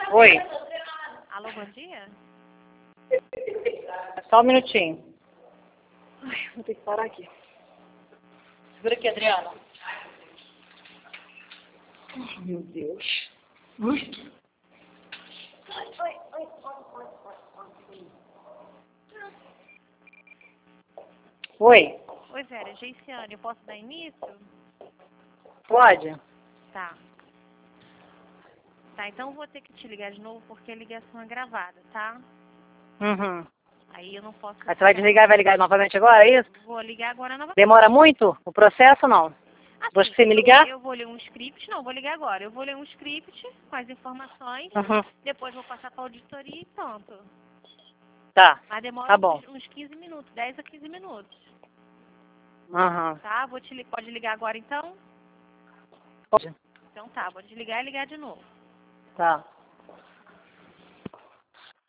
Oi. Alô, bom dia? Só um minutinho. Ai, vou ter que parar aqui. Segura aqui, Adriana. Ai, meu Deus. Ui. Oi. Oi, Vera, Geiciane, eu posso dar início? Pode? Tá. Tá, então eu vou ter que te ligar de novo porque a ligação é gravada, tá? Uhum. Aí eu não posso... Aí você vai desligar e vai ligar novamente agora, é isso? Vou ligar agora novamente. Demora muito o processo ou não? Assim, Você me ligar? eu vou ler um script, não, vou ligar agora. Eu vou ler um script com as informações, Uhum. depois vou passar para a auditoria e pronto. Tá. Mas demora Tá bom. uns 15 minutos, 10 a 15 minutos. Uhum. Tá? Pode ligar agora então? Pode. Então tá, vou desligar e ligar de novo. Tá.